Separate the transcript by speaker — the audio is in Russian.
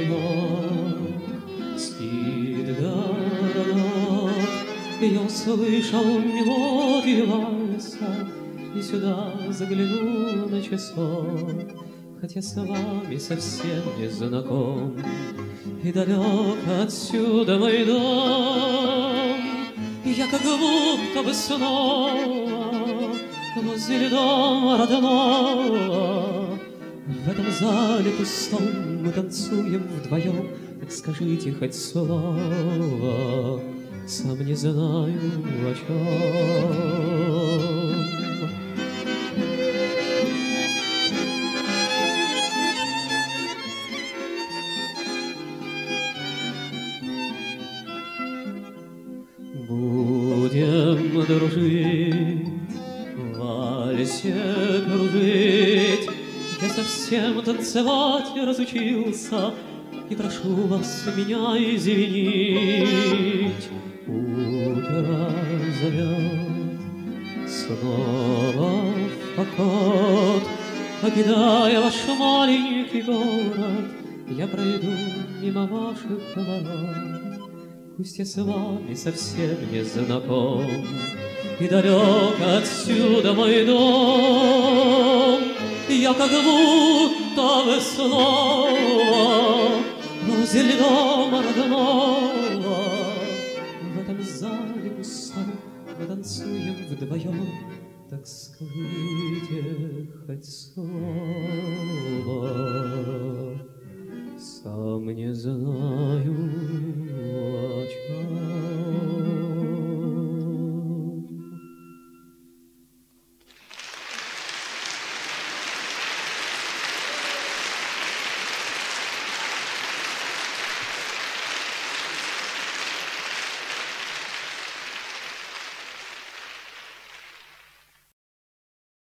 Speaker 1: ночью спит городок, и я услышал мелодию вальса, и сюда загляну на часок, хотя с вами совсем не знаком, и далек отсюда мой дом. Я как будто бы снова возле дома родного. В этом зале пустом мы танцуем вдвоем. Так скажите хоть слово, сам не знаю о чем. Будем дружить, в вальсе кружить. Я совсем танцевать разучился, и прошу вас меня извинить. Утро зовет снова в поход, покидая ваш маленький город, я пройду мимо ваших ворот. Пусть я с вами совсем не знаком, и далек отсюда мой дом. Я как будто бы снова возле дома родного. В этом зале пустом мы танцуем вдвоем. Так скажите хоть слово, сам не знаю